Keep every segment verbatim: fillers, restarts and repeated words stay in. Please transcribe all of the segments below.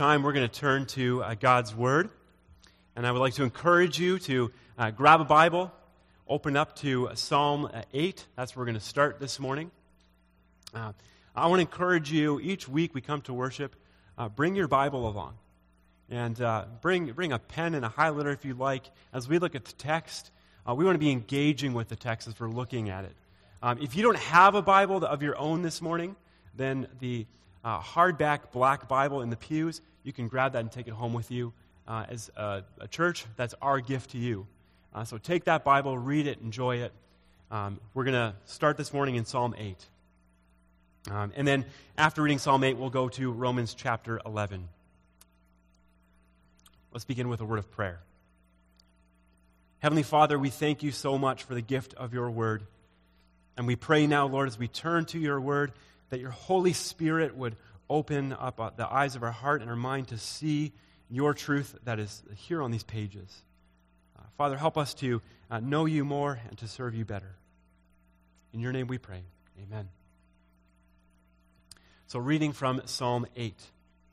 Time we're going to turn to uh, God's Word, and I would like to encourage you to uh, grab a Bible, open up to Psalm eight. That's where we're going to start this morning. Uh, I want to encourage you, each week we come to worship, uh, bring your Bible along, and uh, bring bring a pen and a highlighter if you like. As we look at the text, uh, we want to be engaging with the text as we're looking at it. Um, if you don't have a Bible of your own this morning, then the uh, hardback black Bible in the pews, you can grab that and take it home with you. Uh, as a, a church, that's our gift to you. Uh, so take that Bible, read it, enjoy it. Um, we're going to start this morning in Psalm eight. Um, and then after reading Psalm eight, we'll go to Romans chapter eleven. Let's begin with a word of prayer. Heavenly Father, we thank you so much for the gift of your word. And we pray now, Lord, as we turn to your word, that your Holy Spirit would open up the eyes of our heart and our mind to see your truth that is here on these pages. Uh, Father, help us to uh, know you more and to serve you better. In your name we pray. Amen. So reading from Psalm eight.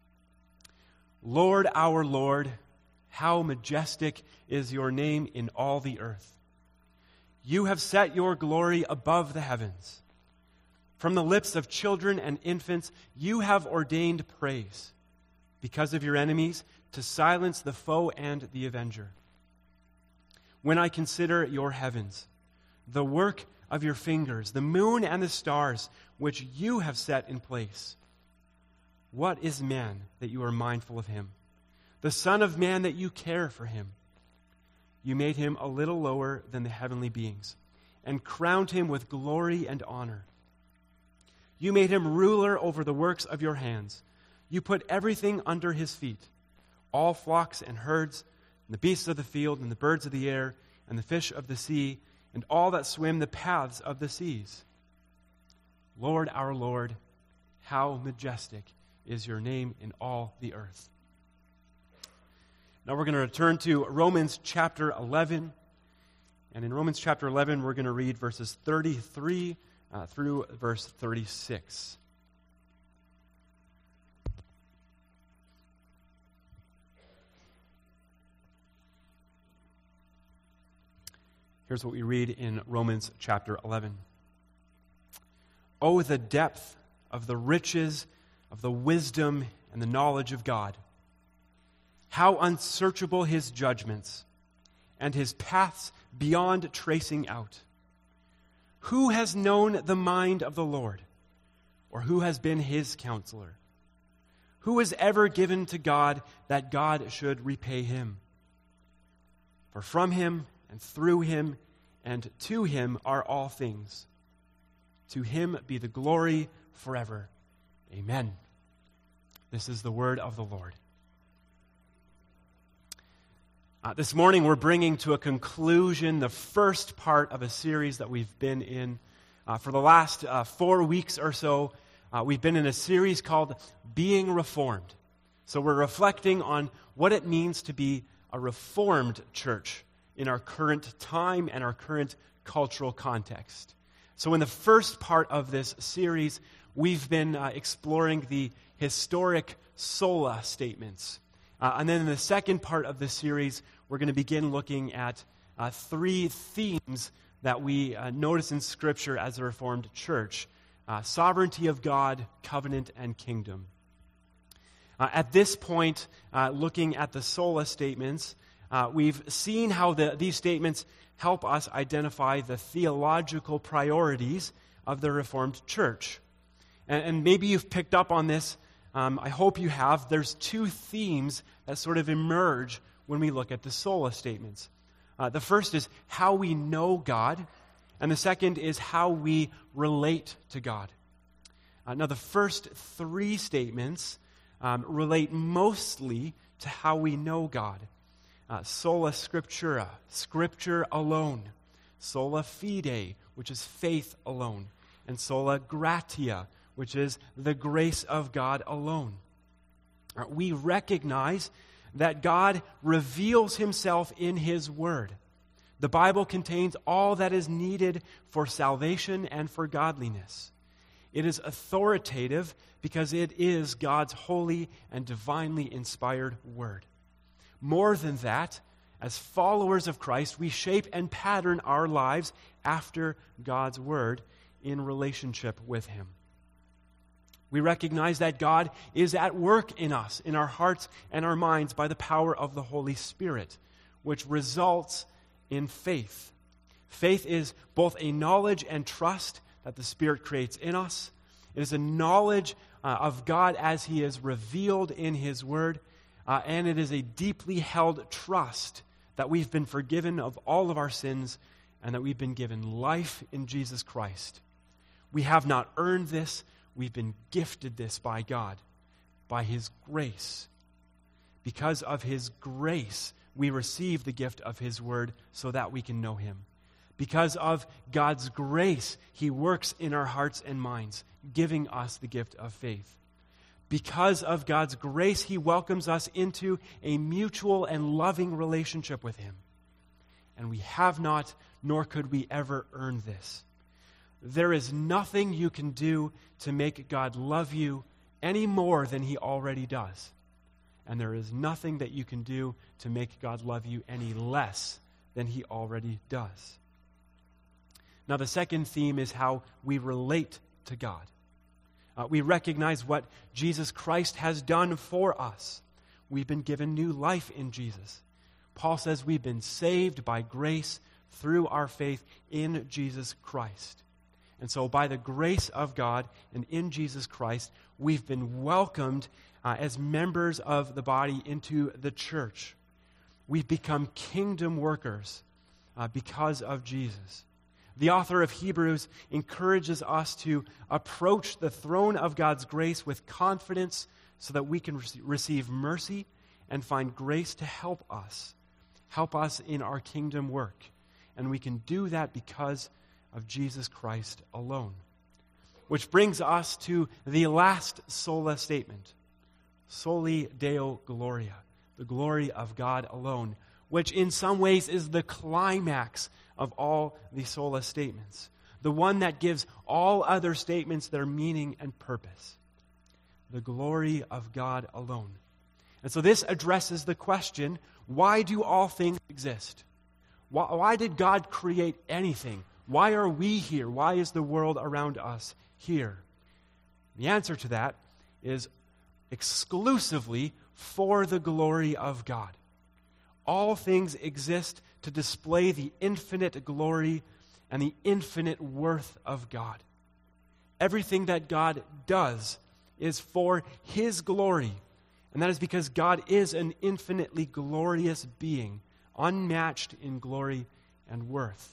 Lord, our Lord, how majestic is your name in all the earth. You have set your glory above the heavens. From the lips of children and infants, you have ordained praise, because of your enemies, to silence the foe and the avenger. When I consider your heavens, the work of your fingers, the moon and the stars, which you have set in place. What is man that you are mindful of him? The Son of Man that you care for him? You made him a little lower than the heavenly beings, and crowned him with glory and honor. You made him ruler over the works of your hands. You put everything under his feet, all flocks and herds, and the beasts of the field, and the birds of the air, and the fish of the sea, and all that swim the paths of the seas. Lord, our Lord, how majestic is your name in all the earth. Now we're going to return to Romans chapter eleven. And in Romans chapter eleven, we're going to read verses thirty-three uh, through verse thirty-six. Here's what we read in Romans chapter eleven. Oh, the depth of the riches of the wisdom and the knowledge of God. How unsearchable his judgments, and his paths beyond tracing out. Who has known the mind of the Lord, or who has been his counselor? Who has ever given to God that God should repay him? For from him and through him and to him are all things. To him be the glory forever. Amen. This is the word of the Lord. Uh, this morning we're bringing to a conclusion the first part of a series that we've been in. Uh, for the last uh, four weeks or so, uh, we've been in a series called Being Reformed. So we're reflecting on what it means to be a reformed church in our current time and our current cultural context. So in the first part of this series, we've been uh, exploring the historic sola statements. Uh, and then in the second part of this series, we're going to begin looking at uh, three themes that we uh, notice in Scripture as a Reformed church. Uh, sovereignty of God, covenant, and kingdom. Uh, at this point, uh, looking at the sola statements, uh, we've seen how the, these statements help us identify the theological priorities of the Reformed church. And, and maybe you've picked up on this. Um, I hope you have. There's two themes that sort of emerge when we look at the sola statements. Uh, the first is how we know God, and the second is how we relate to God. Uh, now, the first three statements um, relate mostly to how we know God. Uh, sola scriptura, Scripture alone. Sola fide, which is faith alone. And sola gratia, which is the grace of God alone. Uh, we recognize that God reveals himself in his word. The Bible contains all that is needed for salvation and for godliness. It is authoritative because it is God's holy and divinely inspired word. More than that, as followers of Christ, we shape and pattern our lives after God's word in relationship with him. We recognize that God is at work in us, in our hearts and our minds, by the power of the Holy Spirit, which results in faith. Faith is both a knowledge and trust that the Spirit creates in us. It is a knowledge uh, of God as he is revealed in his word, uh, and it is a deeply held trust that we've been forgiven of all of our sins and that we've been given life in Jesus Christ. We have not earned this. We've been gifted this by God, by his grace. Because of his grace, we receive the gift of his word so that we can know him. Because of God's grace, he works in our hearts and minds, giving us the gift of faith. Because of God's grace, he welcomes us into a mutual and loving relationship with him. And we have not, nor could we ever earn this. There is nothing you can do to make God love you any more than he already does. And there is nothing that you can do to make God love you any less than he already does. Now, the second theme is how we relate to God. Uh, we recognize what Jesus Christ has done for us. We've been given new life in Jesus. Paul says we've been saved by grace through our faith in Jesus Christ. And so by the grace of God and in Jesus Christ, we've been welcomed uh, as members of the body into the church. We've become kingdom workers uh, because of Jesus. The author of Hebrews encourages us to approach the throne of God's grace with confidence so that we can re- receive mercy and find grace to help us, help us in our kingdom work. And we can do that because of Jesus Christ alone. Which brings us to the last sola statement, Soli Deo Gloria, the glory of God alone, which in some ways is the climax of all the sola statements, the one that gives all other statements their meaning and purpose. The glory of God alone. And so this addresses the question, why do all things exist? Why, why did God create anything? Why are we here? Why is the world around us here? The answer to that is exclusively for the glory of God. All things exist to display the infinite glory and the infinite worth of God. Everything that God does is for his glory, and that is because God is an infinitely glorious being, unmatched in glory and worth.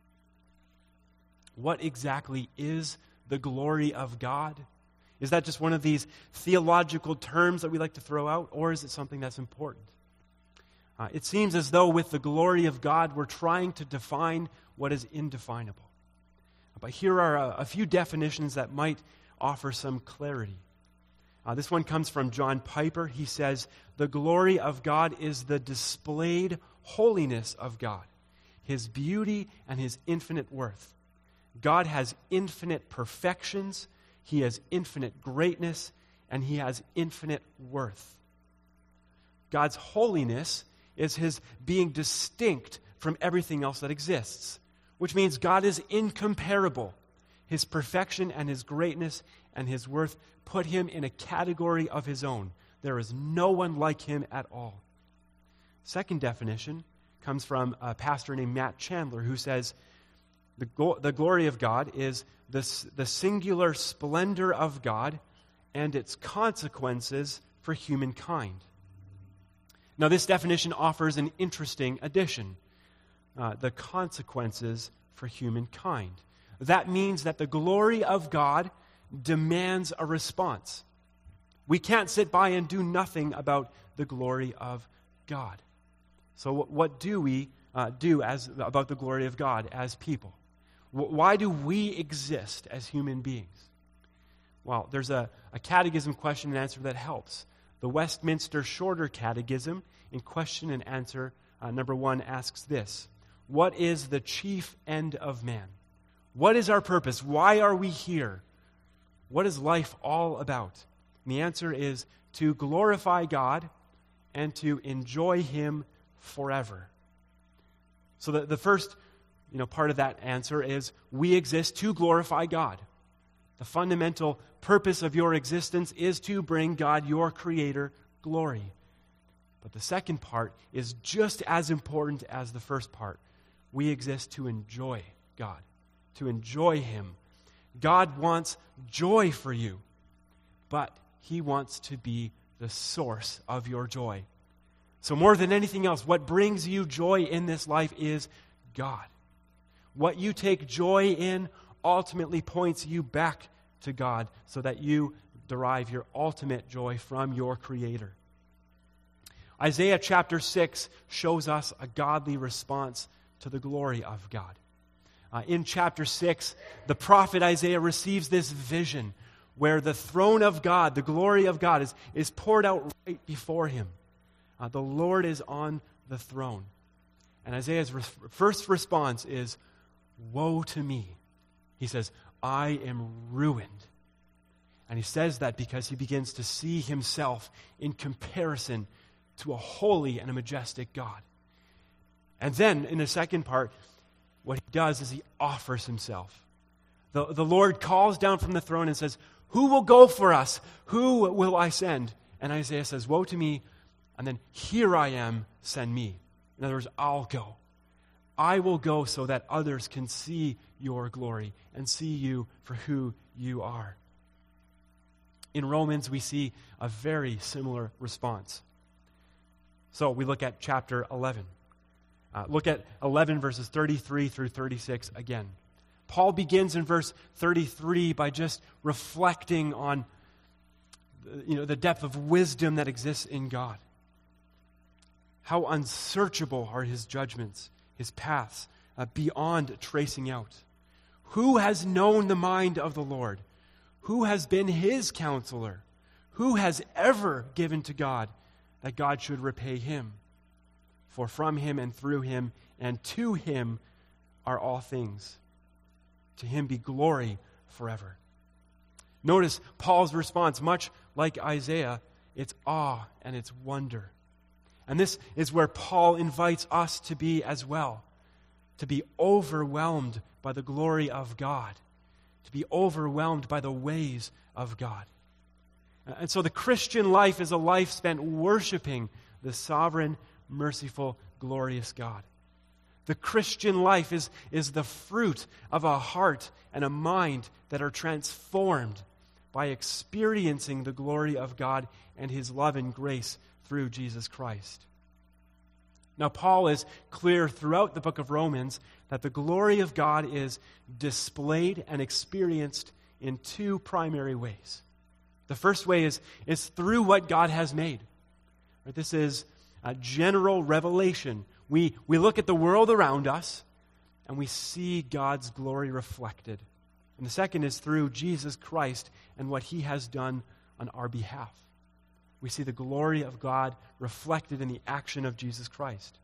What exactly is the glory of God? Is that just one of these theological terms that we like to throw out, or is it something that's important? Uh, it seems as though with the glory of God, we're trying to define what is indefinable. But here are a, a few definitions that might offer some clarity. Uh, this one comes from John Piper. He says, the glory of God is the displayed holiness of God, his beauty and his infinite worth. God has infinite perfections, he has infinite greatness, and he has infinite worth. God's holiness is his being distinct from everything else that exists, which means God is incomparable. His perfection and his greatness and his worth put him in a category of his own. There is no one like him at all. Second definition comes from a pastor named Matt Chandler, who says, the, go- the glory of God is the, the singular splendor of God and its consequences for humankind. Now, this definition offers an interesting addition, uh, the consequences for humankind. That means that the glory of God demands a response. We can't sit by and do nothing about the glory of God. So what, what do we uh, do as about the glory of God as people? W- why do we exist as human beings? Well, there's a, a catechism question and answer that helps. The Westminster Shorter Catechism, in question and answer, uh, number one, asks this: what is the chief end of man? What is our purpose? Why are we here? what is life all about? And the answer is to glorify God and to enjoy Him forever. So the, the first you know, part of that answer is we exist to glorify God. The fundamental purpose of your existence is to bring God, your Creator, glory. But the second part is just as important as the first part. We exist to enjoy God, to enjoy Him. God wants joy for you, but He wants to be the source of your joy. So more than anything else, what brings you joy in this life is God. What you take joy in ultimately points you back to God so that you derive your ultimate joy from your Creator. Isaiah chapter six shows us a godly response to the glory of God. Uh, in chapter six, the prophet Isaiah receives this vision where the throne of God, the glory of God, is, is poured out right before him. Uh, the Lord is on the throne. And Isaiah's re- first response is, "Woe to me." He says, "I am ruined." And he says that because he begins to see himself in comparison to a holy and a majestic God. And then, in the second part, what he does is he offers himself. The, the Lord calls down from the throne and says, "Who will go for us? Who will I send?" And Isaiah says, "Woe to me." And then, "Here I am, send me." In other words, I'll go. I will go so that others can see your glory and see you for who you are. In Romans, we see a very similar response. So we look at chapter eleven. Uh, look at eleven verses thirty-three through thirty-six again. Paul begins in verse thirty-three by just reflecting on you know, the depth of wisdom that exists in God. How unsearchable are His judgments, His paths, uh, beyond tracing out. Who has known the mind of the Lord? Who has been His counselor? Who has ever given to God that God should repay him? For from Him and through Him and to Him are all things. To Him be glory forever. Notice Paul's response, much like Isaiah, it's awe and it's wonder. And this is where Paul invites us to be as well, to be overwhelmed by the glory of God, to be overwhelmed by the ways of God. And so the Christian life is a life spent worshiping the sovereign, merciful, glorious God. The Christian life is, is the fruit of a heart and a mind that are transformed by experiencing the glory of God and His love and grace through Jesus Christ. Now, Paul is clear throughout the book of Romans that the glory of God is displayed and experienced in two primary ways. The first way is, is through what God has made. Right? This is a general revelation. We, we look at the world around us and we see God's glory reflected. And the second is through Jesus Christ and what He has done on our behalf. We see the glory of God reflected in the action of Jesus Christ.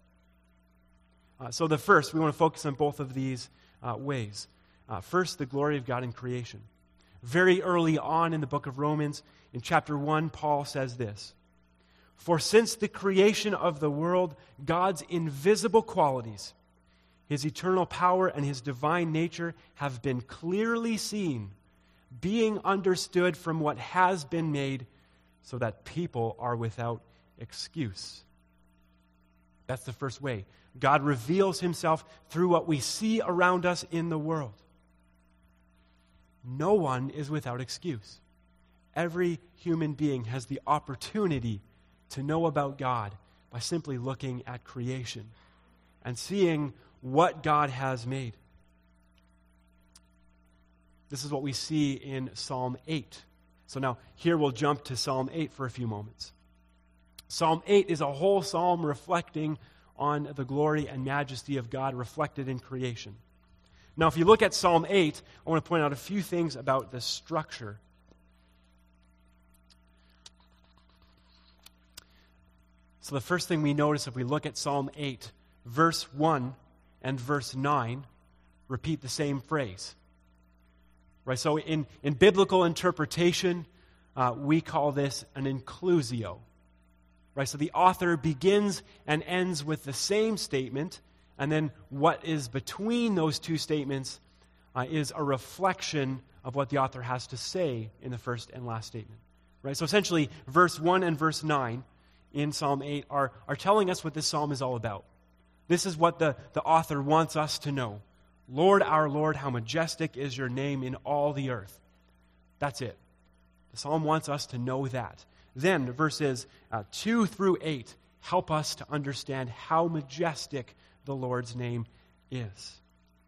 Uh, so the first, we want to focus on both of these uh, ways. Uh, first, the glory of God in creation. Very early on in the book of Romans, in chapter one, Paul says this: "For since the creation of the world, God's invisible qualities, His eternal power and His divine nature have been clearly seen, being understood from what has been made, so that people are without excuse." That's the first way. God reveals Himself through what we see around us in the world. No one is without excuse. Every human being has the opportunity to know about God by simply looking at creation and seeing what God has made. This is what we see in Psalm eight. So now, here we'll jump to Psalm eight for a few moments. Psalm eight is a whole psalm reflecting on the glory and majesty of God reflected in creation. Now, if you look at Psalm eight, I want to point out a few things about the structure. So the first thing we notice if we look at Psalm eight, verse one and verse nine repeat the same phrase. Right? So in, in biblical interpretation, uh, we call this an inclusio. Right? So the author begins and ends with the same statement, and then what is between those two statements uh, is a reflection of what the author has to say in the first and last statement. Right? So essentially, verse one and verse nine in Psalm eight are, are telling us what this psalm is all about. This is what the, the author wants us to know. Lord, our Lord, how majestic is your name in all the earth. That's it. The psalm wants us to know that. Then verses uh, two through eight help us to understand how majestic the Lord's name is.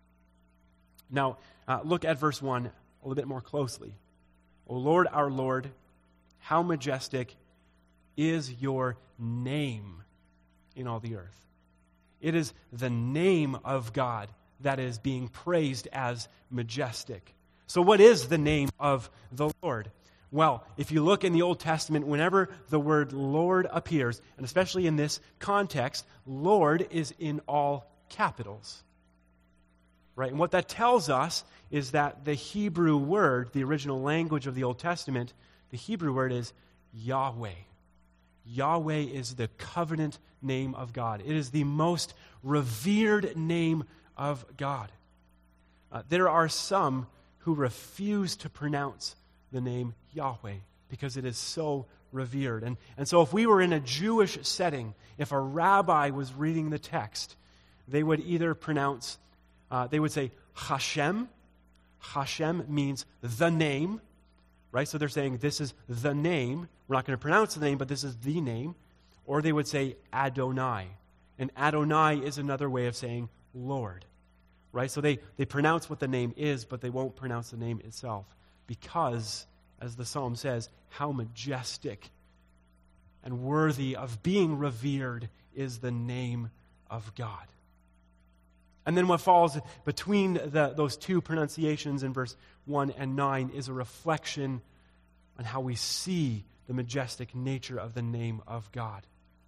Now, uh, look at verse one a little bit more closely. O Lord, our Lord, how majestic is your name in all the earth. It is the name of God that is being praised as majestic. So what is the name of the Lord? Well, if you look in the Old Testament, whenever the word Lord appears, and especially in this context, Lord is in all capitals. Right? And what that tells us is that the Hebrew word, the original language of the Old Testament, the Hebrew word is Yahweh. Yahweh is the covenant name of God. It is the most revered name of God. Uh, there are some who refuse to pronounce the name Yahweh because it is so revered. And, and so if we were in a Jewish setting, if a rabbi was reading the text, they would either pronounce, uh, they would say Hashem. Hashem means the name, right? So they're saying this is the name. We're not going to pronounce the name, but this is the name. Or they would say Adonai. And Adonai is another way of saying Lord, right? So they, they pronounce what the name is, but they won't pronounce the name itself because, as the psalm says, how majestic and worthy of being revered is the name of God. And then what falls between the, those two pronunciations in verse one and nine is a reflection on how we see the majestic nature of the name of God.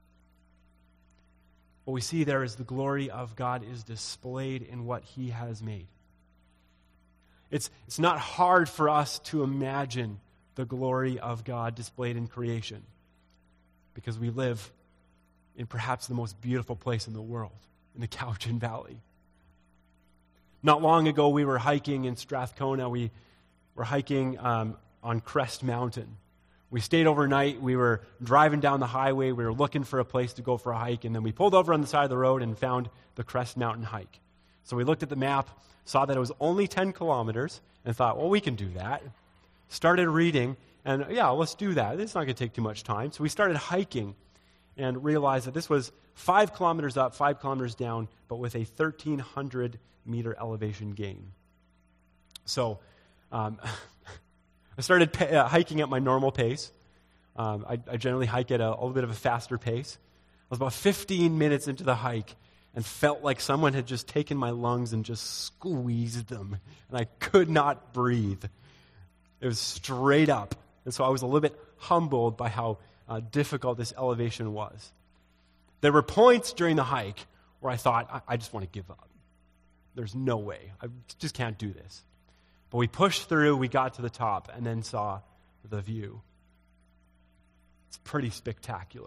What we see there is the glory of God is displayed in what he has made. It's, it's not hard for us to imagine the glory of God displayed in creation because we live in perhaps the most beautiful place in the world, in the Cowichan Valley. Not long ago, we were hiking in Strathcona. We were hiking um, on Crest Mountain. We stayed overnight. We were driving down the highway. We were looking for a place to go for a hike, and then we pulled over on the side of the road and found the Crest Mountain hike. So we looked at the map, saw that it was only ten kilometers, and thought, well, we can do that. Started reading, and yeah, let's do that. It's not going to take too much time. So we started hiking and realized that this was five kilometers up, five kilometers down, but with a thirteen hundred meter elevation gain. So um, I started pa- uh, hiking at my normal pace. Um, I, I generally hike at a, a little bit of a faster pace. I was about fifteen minutes into the hike and felt like someone had just taken my lungs and just squeezed them, and I could not breathe. It was straight up. And so I was a little bit humbled by how uh, difficult this elevation was. There were points during the hike where I thought, I, I just want to give up. There's no way. I just can't do this. But we pushed through, we got to the top, and then saw the view. It's pretty spectacular.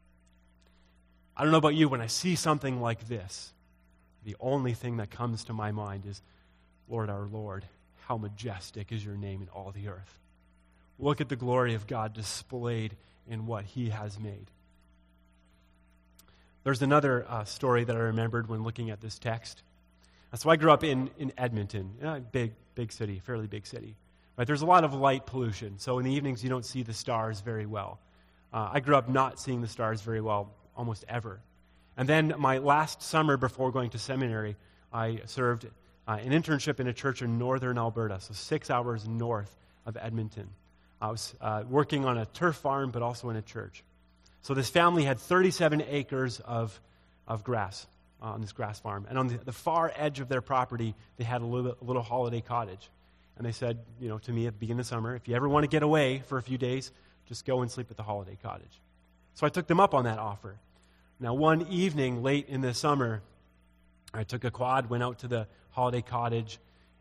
I don't know about you, when I see something like this, the only thing that comes to my mind is, Lord, our Lord, how majestic is your name in all the earth. Look at the glory of God displayed in what he has made. There's another uh, story that I remembered when looking at this text. So I grew up in, in Edmonton, a big, big city, fairly big city. Right? There's a lot of light pollution, so in the evenings you don't see the stars very well. Uh, I grew up not seeing the stars very well almost ever. And then my last summer before going to seminary, I served uh, an internship in a church in northern Alberta, so six hours north of Edmonton. I was uh, working on a turf farm, but also in a church. So this family had thirty-seven acres of, of grass. Uh, on this grass farm. And on the, the far edge of their property, they had a little, a little holiday cottage. And they said, you know, to me at the beginning of the summer, if you ever want to get away for a few days, just go and sleep at the holiday cottage. So I took them up on that offer. Now, one evening late in the summer, I took a quad, went out to the holiday cottage,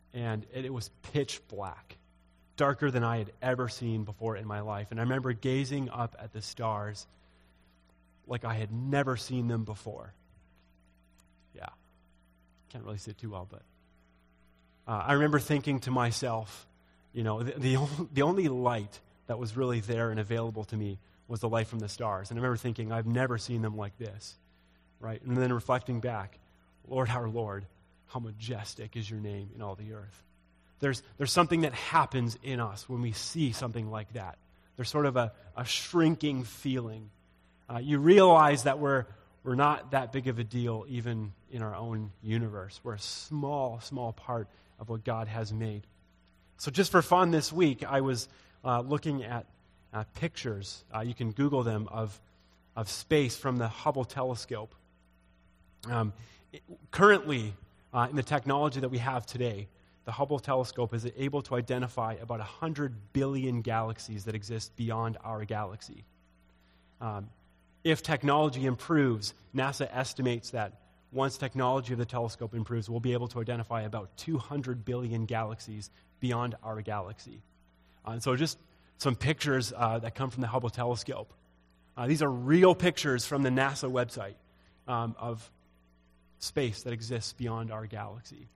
and it, it was pitch black, darker than I had ever seen before in my life. And I remember gazing up at the stars like I had never seen them before. Yeah, can't really see it too well, but uh, I remember thinking to myself, you know, the, the, only, the only light that was really there and available to me was the light from the stars. And I remember thinking, I've never seen them like this, right? And then reflecting back, Lord, our Lord, how majestic is your name in all the earth. There's, there's something that happens in us when we see something like that. There's sort of a, a shrinking feeling. Uh, you realize that we're, we're not that big of a deal even in our own universe. We're a small, small part of what God has made. So just for fun this week, I was uh, looking at uh, pictures. Uh, you can Google them of, of space from the Hubble telescope. Um, it, currently, uh, in the technology that we have today, the Hubble telescope is able to identify about one hundred billion galaxies that exist beyond our galaxy. Um, if technology improves, NASA estimates that once technology of the telescope improves, we'll be able to identify about two hundred billion galaxies beyond our galaxy. Uh, and so just some pictures uh, that come from the Hubble telescope. Uh, these are real pictures from the NASA website um, of space that exists beyond our galaxy.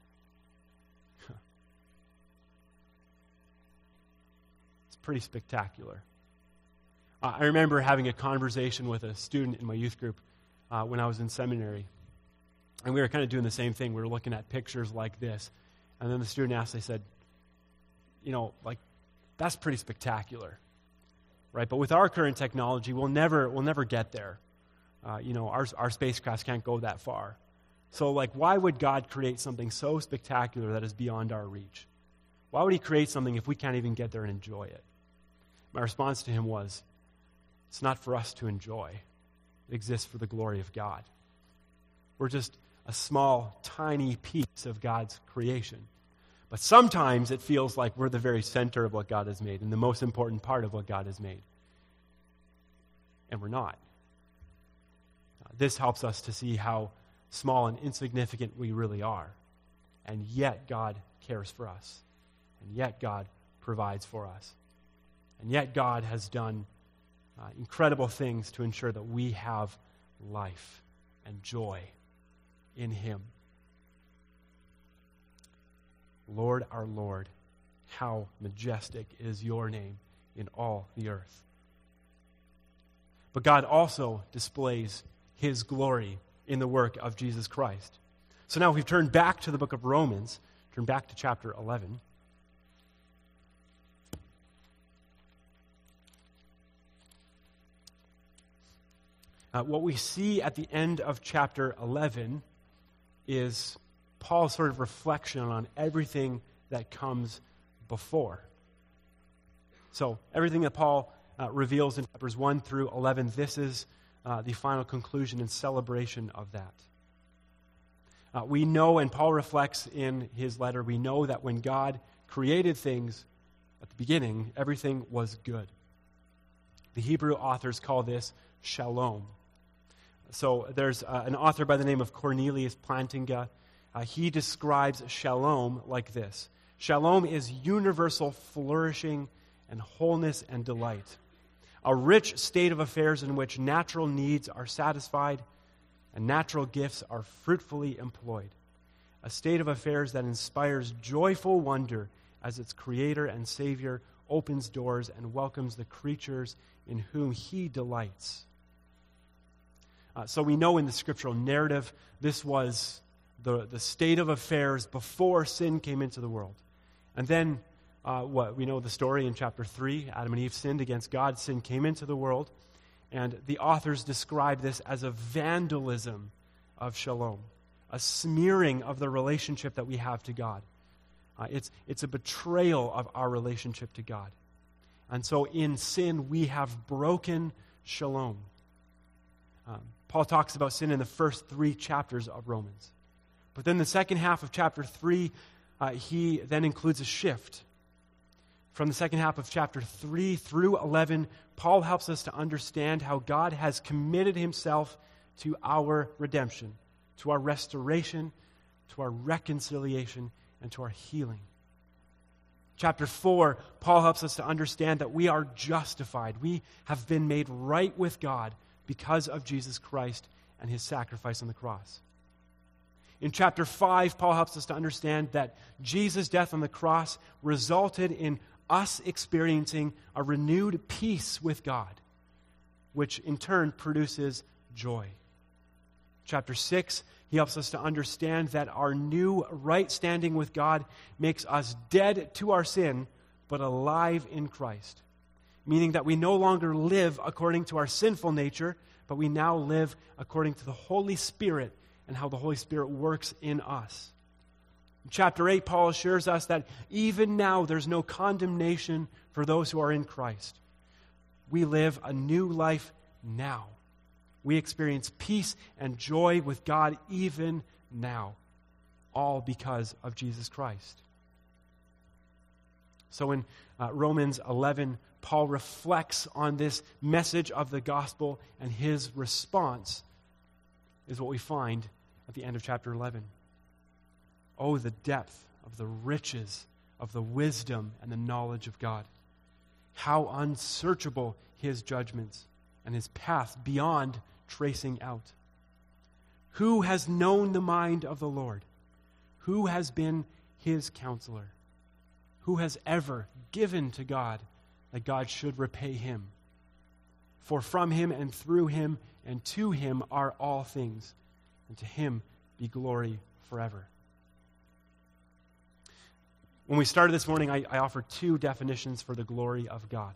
It's pretty spectacular. Uh, I remember having a conversation with a student in my youth group uh, when I was in seminary. And we were kind of doing the same thing. We were looking at pictures like this. And then the student asked, they said, you know, like, that's pretty spectacular, right? But with our current technology, we'll never we'll never get there. Uh, you know, our, our spacecrafts can't go that far. So, like, why would God create something so spectacular that is beyond our reach? Why would he create something if we can't even get there and enjoy it? My response to him was, it's not for us to enjoy. It exists for the glory of God. We're just a small, tiny piece of God's creation. But sometimes it feels like we're the very center of what God has made and the most important part of what God has made. And we're not. Uh, this helps us to see how small and insignificant we really are. And yet God cares for us. And yet God provides for us. And yet God has done uh, incredible things to ensure that we have life and joy in him. Lord, our Lord, how majestic is your name in all the earth. But God also displays his glory in the work of Jesus Christ. So now we've turned back to the book of Romans, turn back to chapter eleven. Uh, what we see at the end of chapter eleven is Paul's sort of reflection on everything that comes before. So everything that Paul uh, reveals in chapters one through eleven, this is uh, the final conclusion and celebration of that. Uh, we know, and Paul reflects in his letter, we know that when God created things at the beginning, everything was good. The Hebrew authors call this shalom. So there's uh, an author by the name of Cornelius Plantinga. Uh, he describes shalom like this. Shalom is universal flourishing and wholeness and delight. A rich state of affairs in which natural needs are satisfied and natural gifts are fruitfully employed. A state of affairs that inspires joyful wonder as its creator and savior opens doors and welcomes the creatures in whom he delights. Uh, so we know in the scriptural narrative, this was the, the state of affairs before sin came into the world. And then, uh, what we know the story in chapter three, Adam and Eve sinned against God, sin came into the world, and the authors describe this as a vandalism of shalom, a smearing of the relationship that we have to God. Uh, it's, it's a betrayal of our relationship to God. And so in sin, we have broken shalom. Um, Paul talks about sin in the first three chapters of Romans. But then the second half of chapter three, uh, he then includes a shift. From the second half of chapter three through eleven, Paul helps us to understand how God has committed himself to our redemption, to our restoration, to our reconciliation, and to our healing. Chapter four, Paul helps us to understand that we are justified. We have been made right with God because of Jesus Christ and his sacrifice on the cross. In chapter five, Paul helps us to understand that Jesus' death on the cross resulted in us experiencing a renewed peace with God, which in turn produces joy. Chapter six, he helps us to understand that our new right standing with God makes us dead to our sin, but alive in Christ. Meaning that we no longer live according to our sinful nature, but we now live according to the Holy Spirit and how the Holy Spirit works in us. In chapter eight, Paul assures us that even now there's no condemnation for those who are in Christ. We live a new life now. We experience peace and joy with God even now, all because of Jesus Christ. So in uh, Romans eleven, Paul reflects on this message of the gospel, and his response is what we find at the end of chapter eleven. Oh, the depth of the riches of the wisdom and the knowledge of God. How unsearchable his judgments and his path beyond tracing out. Who has known the mind of the Lord? Who has been his counselor? Who has ever given to God that God should repay him? For from him and through him and to him are all things, and to him be glory forever. When we started this morning, I, I offered two definitions for the glory of God.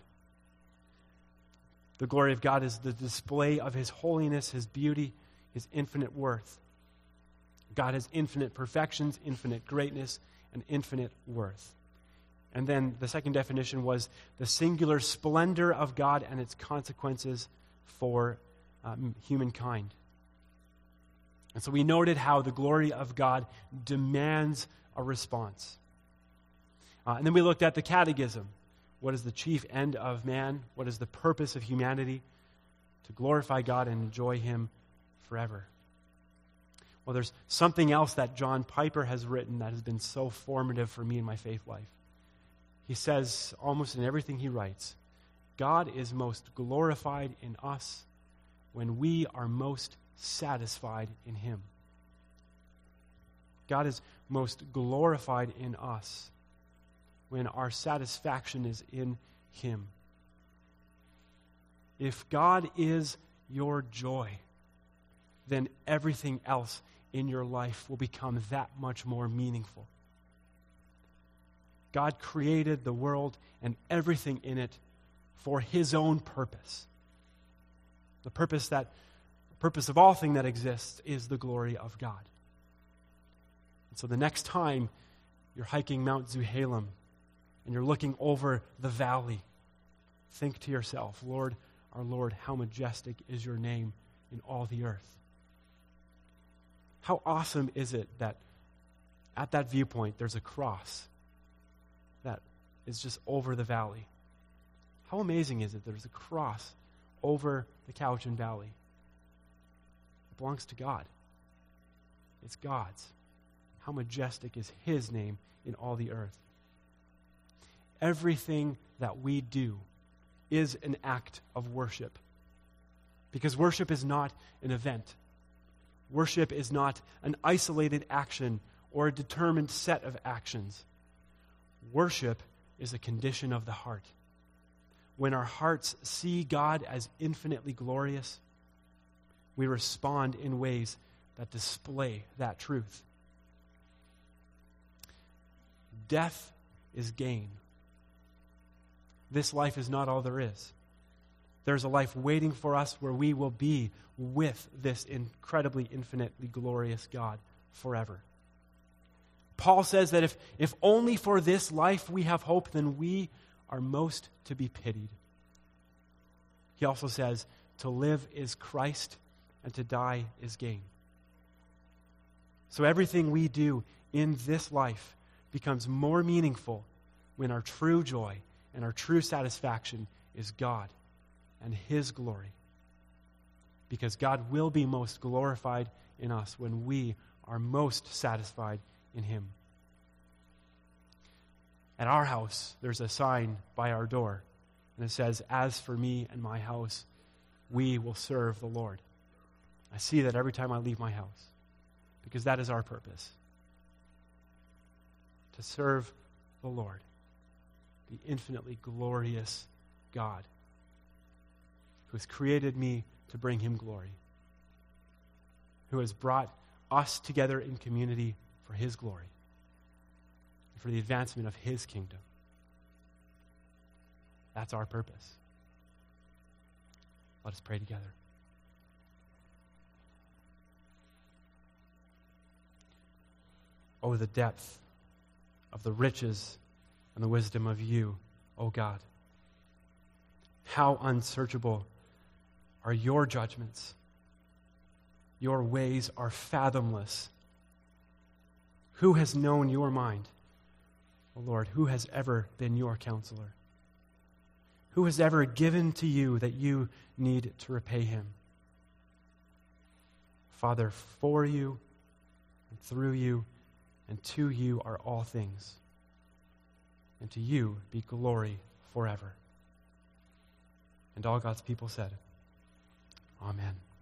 The glory of God is the display of his holiness, his beauty, his infinite worth. God has infinite perfections, infinite greatness, and infinite worth. And then the second definition was the singular splendor of God and its consequences for um, humankind. And so we noted how the glory of God demands a response. Uh, and then we looked at the catechism. What is the chief end of man? What is the purpose of humanity? To glorify God and enjoy him forever. Well, there's something else that John Piper has written that has been so formative for me in my faith life. He says, almost in everything he writes, God is most glorified in us when we are most satisfied in him. God is most glorified in us when our satisfaction is in him. If God is your joy, then everything else in your life will become that much more meaningful. God created the world and everything in it for his own purpose. The purpose that the purpose of all thing that exists is the glory of God. And so the next time you're hiking Mount Zuhalem and you're looking over the valley, think to yourself, Lord, our Lord, how majestic is your name in all the earth. How awesome is it that at that viewpoint there's a cross that is just over the valley? How amazing is it that there's a cross over the Cowichan Valley? It belongs to God. It's God's. How majestic is his name in all the earth. Everything that we do is an act of worship. Because worship is not an event. Worship is not an isolated action or a determined set of actions. Worship is a condition of the heart. When our hearts see God as infinitely glorious, we respond in ways that display that truth. Death is gain. This life is not all there is. There's a life waiting for us where we will be with this incredibly, infinitely glorious God forever. Paul says that if, if only for this life we have hope, then we are most to be pitied. He also says, to live is Christ, and to die is gain. So everything we do in this life becomes more meaningful when our true joy and our true satisfaction is God and his glory. Because God will be most glorified in us when we are most satisfied in him. At our house, there's a sign by our door, and it says, "As for me and my house, we will serve the Lord." I see that every time I leave my house, because that is our purpose. To serve the Lord, the infinitely glorious God, who has created me to bring him glory, who has brought us together in community for his glory, and for the advancement of his kingdom. That's our purpose. Let us pray together. Oh, the depth of the riches and the wisdom of you, O God. How unsearchable are your judgments. Your ways are fathomless. Who has known your mind? O Lord, who has ever been your counselor? Who has ever given to you that you need to repay him? Father, for you and through you and to you are all things, and to you be glory forever. And all God's people said, Amen.